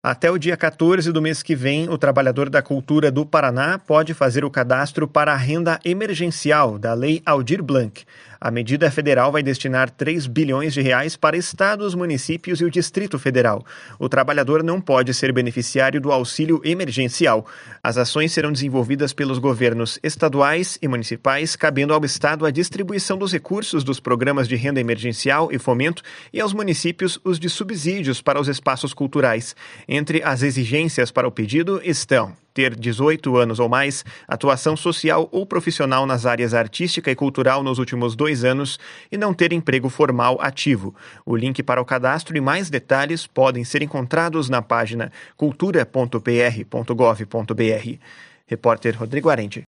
Até o dia 14 do mês que vem, o trabalhador da cultura do Paraná pode fazer o cadastro para a renda emergencial da Lei Aldir Blanc. A medida federal vai destinar 3 bilhões de reais para estados, municípios e o Distrito Federal. O trabalhador não pode ser beneficiário do auxílio emergencial. As ações serão desenvolvidas pelos governos estaduais e municipais, cabendo ao Estado a distribuição dos recursos dos programas de renda emergencial e fomento e aos municípios os de subsídios para os espaços culturais. Entre as exigências para o pedido estão ter 18 anos ou mais, atuação social ou profissional nas áreas artística e cultural nos últimos 2 anos e não ter emprego formal ativo. O link para o cadastro e mais detalhes podem ser encontrados na página cultura.pr.gov.br. Repórter Rodrigo Arente.